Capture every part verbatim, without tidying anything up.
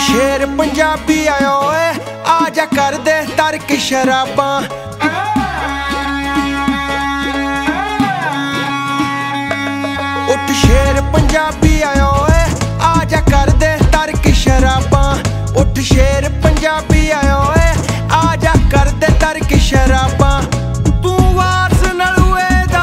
शेर पंजाबी आयो है, आजा कर दे तर्क शराबां। उठ शेर पंजाबी आयो है, आजा कर दे तर्क शराबां। उठ शेर पंजाबी आयो है, आजा कर दे तर्क शराबां। तू वारस नलूए दा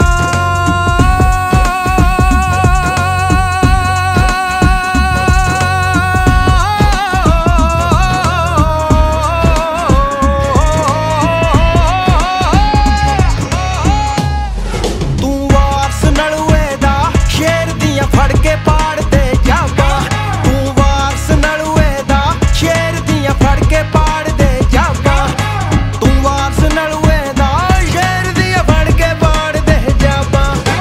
तू वारस नलूए दा शेर दियां फड़ के पाड़ दे जाबा। तू वारस नलूए दा शेर दियां फड़ के पाड़ दे जाबा। तू वारस नलूए दा शेर दियां फड़ के पाड़ दे जाबा।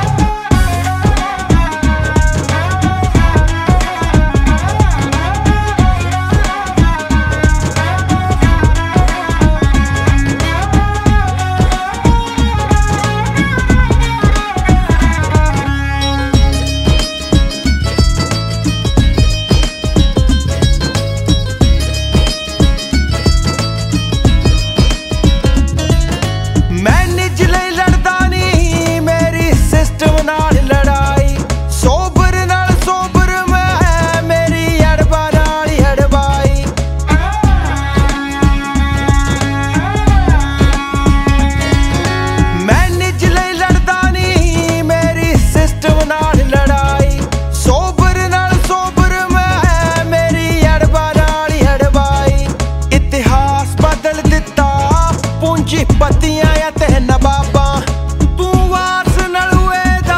मैं निज लई लड़दा नहीं, मेरी सिस्टम नाल लड़ाई। सोबर नाल सोबर मैं, मेरी अड़बा नाल अड़बाई। मैं निज लई लड़दा नहीं, मेरी सिस्टम नाल लड़ाई। सोबर नाल सोबर मैं, मेरी अड़बा नाल अड़बाई। इतिहास बदल दिता पूंजीपतियां ते नवाबां। तू वारस नलूए दा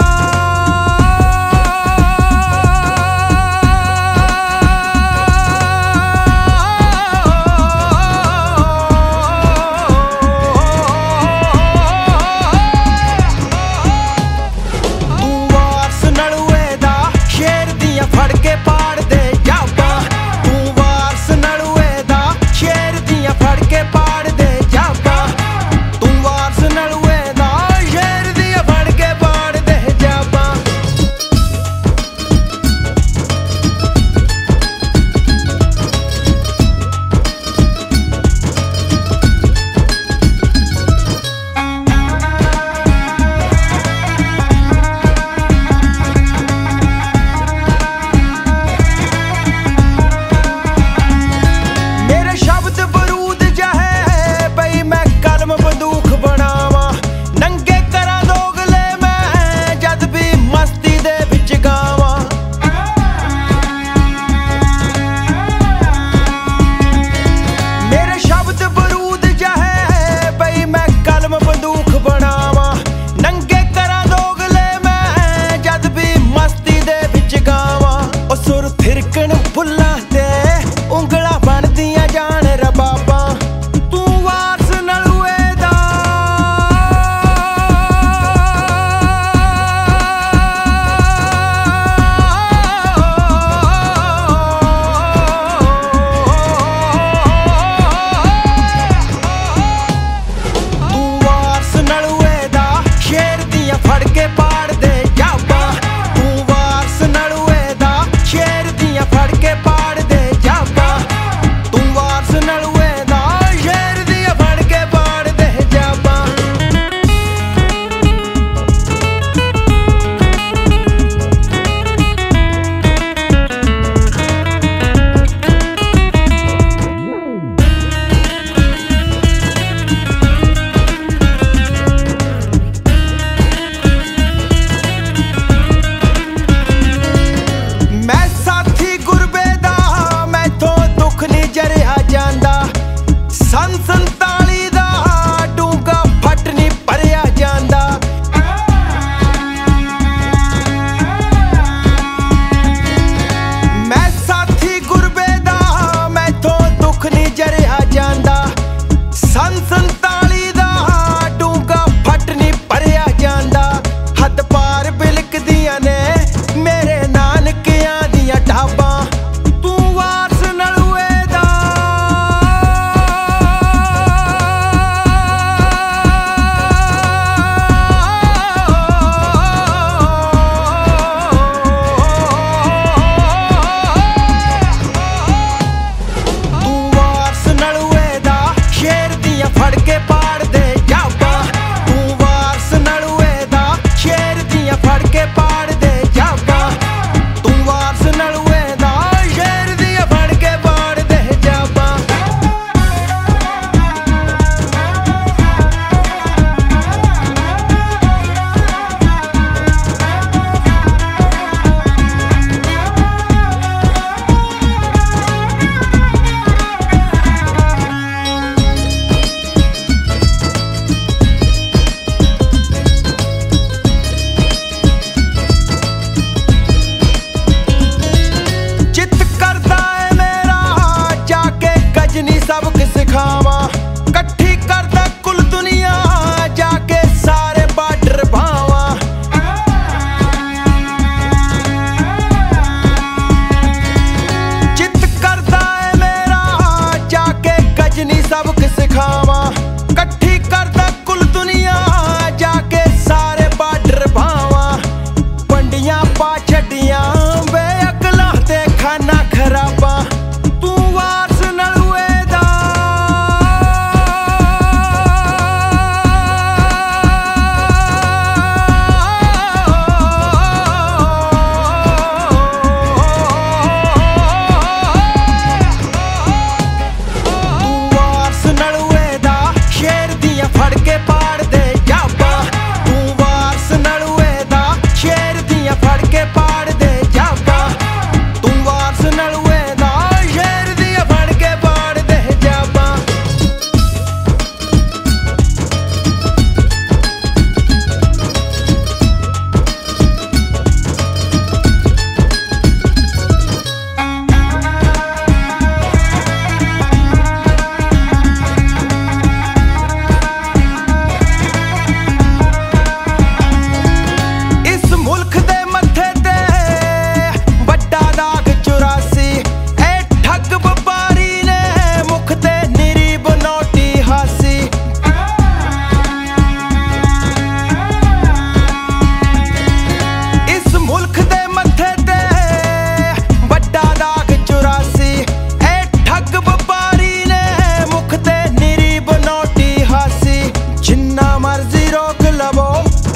तू वारस नलूए दा शेर दियां फड़ के पाड़ दे जाबा। तू वारस नलूए दा शेर दियां फड़ के पाड़ दे जाबा। तू वारस नलूए दा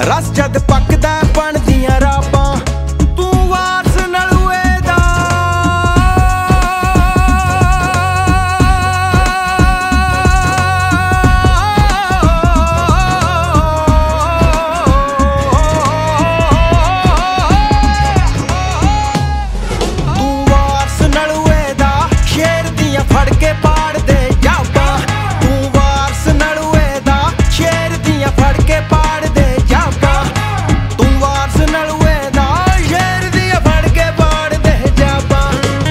ਰਸ ਜਦ ਪੱਕਦਾ ਬਣਦੀਆਂ ਰਾਬਾਂ ਤੂੰ ਵਾਰਸ ਨਲੂਏ ਦਾ ਤੂੰ ਵਾਰਸ ਨਲੂਏ ਦਾ ਸ਼ੇਰ ਦੀਆਂ ਫੜ ਕੇ ਪਾੜ ਦੇ ਜਾਬਾਂ ਤੂੰ ਵਾਰਸ ਨਲੂਏ ਦਾ ਸ਼ੇਰ ਦੀਆਂ ਫੜ ਕੇ ਪਾੜ ਦੇ ਜਾਬਾਂ ਤੂੰ ਵਾਰਸ ਨਲੂਏ ਦਾ ਸ਼ੇਰ ਦੀਆਂ ਫੜ ਕੇ ਪਾੜ ਦੇ ਜਾਬਾਂ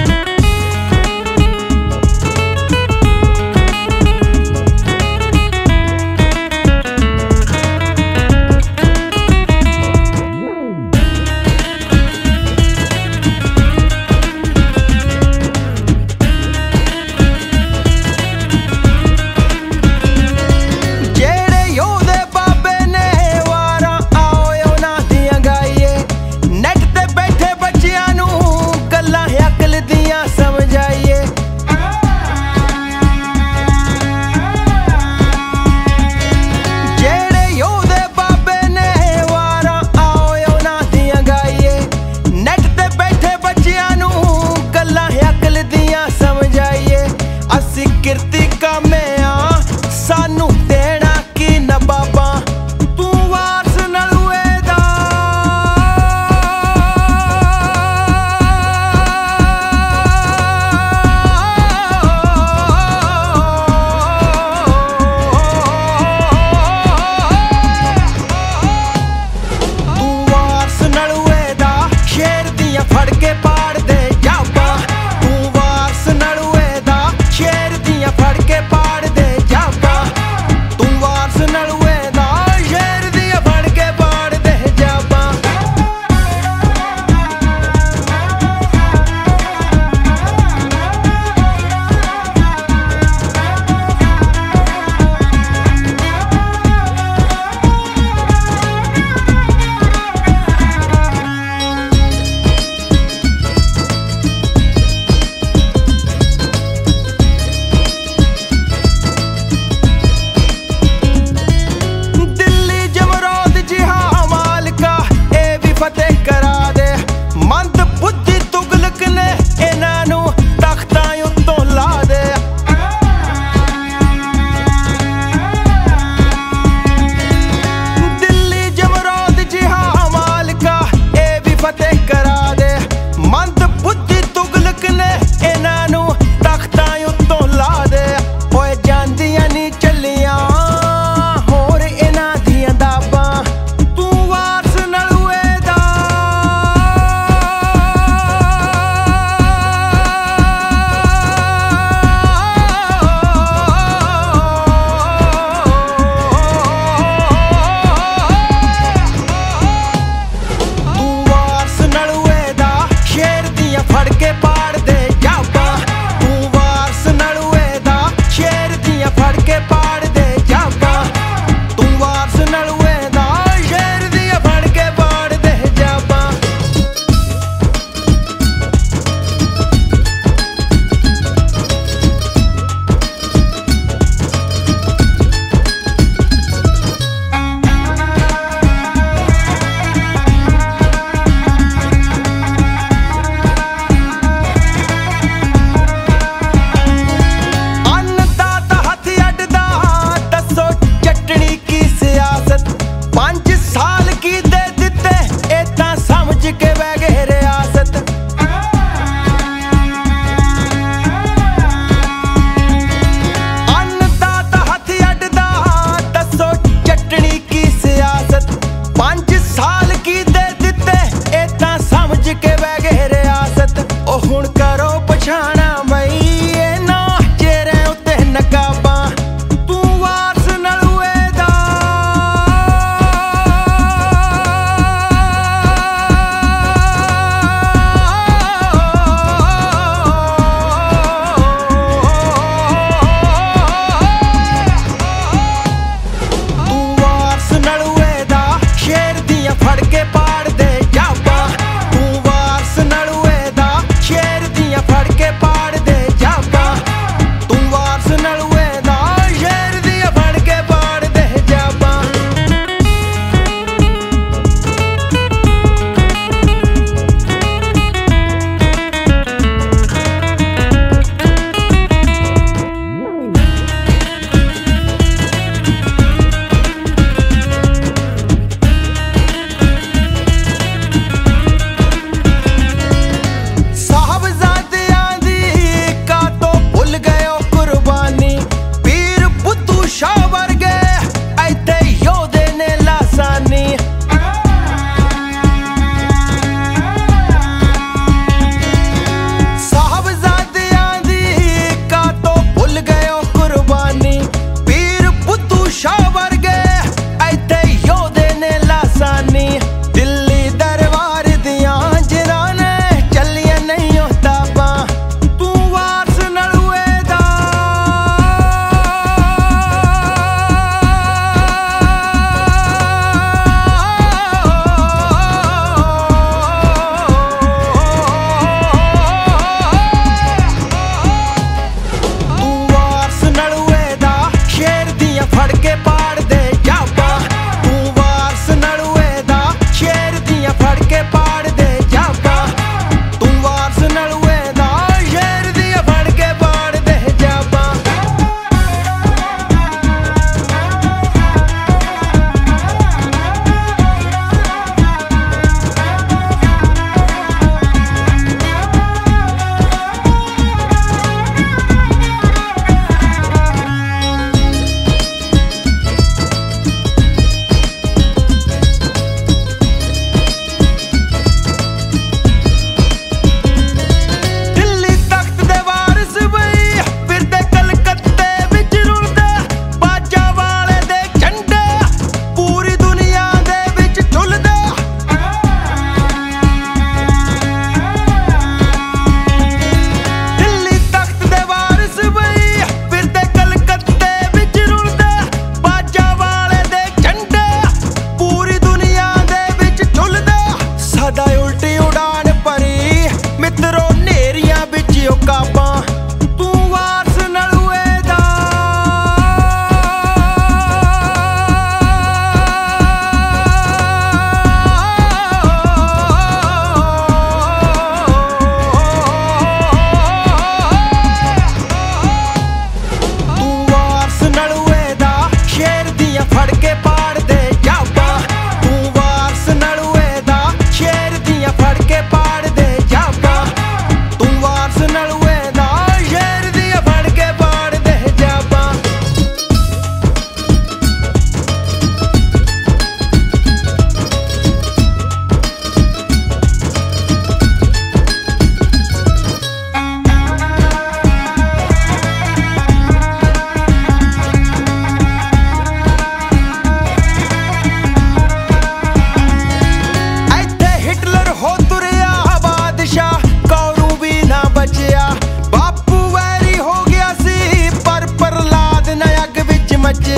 ਜਿਹੜੇ ਯੋਧੇ ਬਾਬੇ ਨੇ ਵਾਰਾਂ ਆਓ ਉਹਨਾਂ ਦੀਆਂ ਗਾਈਏ ਨੈਟ ਤੇ ਬੈਠੇ ਬੱਚਿਆਂ ਨੂੰ ਗੱਲਾਂ ਅਕਲ ਦੀਆਂ ਸਮਝਾਈਏ ਜਿਹੜੇ ਯੋਧੇ ਬਾਬੇ ਨੇ ਵਾਰਾਂ ਆਓ ਉਹਨਾਂ ਦੀਆਂ ਗਾਈਏ ਨੈਟ ਤੇ ਬੈਠੇ ਬੱਚਿਆਂ ਨੂੰ ਗੱਲਾਂ ਅਕਲ ਦੀਆਂ ਸਮਝਾਈਏ ਅਸੀਂ ਕਿਰਤੀ ਕਾਮਿਆਂ ਸਾਨੂੰ ਦੇਣਾ ਕੀ ਨਵਾਬਾਂ ਤੂੰ ਵਾਰਸ ਨਲੂਏ ਦਾ ਤੂੰ ਵਾਰਸ ਨਲੂਏ ਦਾ ਸ਼ੇਰ ਦੀਆਂ ਫੜ ਕੇ ਪਾੜ ਦੇ ਜਾਬਾਂ ਤੂੰ ਵਾਰਸ ਨਲੂਏ ਦਾ ਸ਼ੇਰ ਦੀਆਂ ਫੜ ਕੇ ਪਾੜ ਦੇ ਜਾਬਾਂ ਤੂੰ ਵਾਰਸ ਨਲੂਏ ਦਾ ਸ਼ੇਰ ਦੀਆਂ ਫੜ ਕੇ ਪਾੜ ਦੇ ਜਾਬਾਂ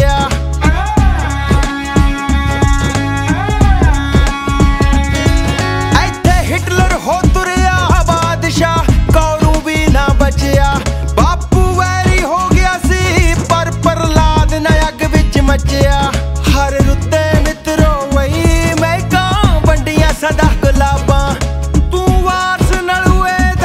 ਮਚਿਆ। ਇੱਥੇ ਹਿਟਲਰ ਹੋ ਤੁਰਿਆ ਬਾਦਸ਼ਾਹ, ਕੌਰੂ ਵੀ ਨਾ ਬਚਿਆ। ਬਾਪੂ ਵੈਰੀ ਹੋ ਗਿਆ ਸੀ ਪਰ ਪ੍ਰਹਲਾਦ ਨਾ ਅੱਗ ਵਿੱਚ ਮਚਿਆ। ਹਰ ਰੁੱਤੇ ਮਿੱਤਰੋ ਵਈ ਮਹਿਕਾਂ ਵੰਡੀਆਂ ਸਦਾ ਗੁਲਾਬਾਂ, ਤੂੰ ਵਾਰਸ ਨਲੂਏ ਦਾ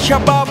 ਸ਼ਬਾ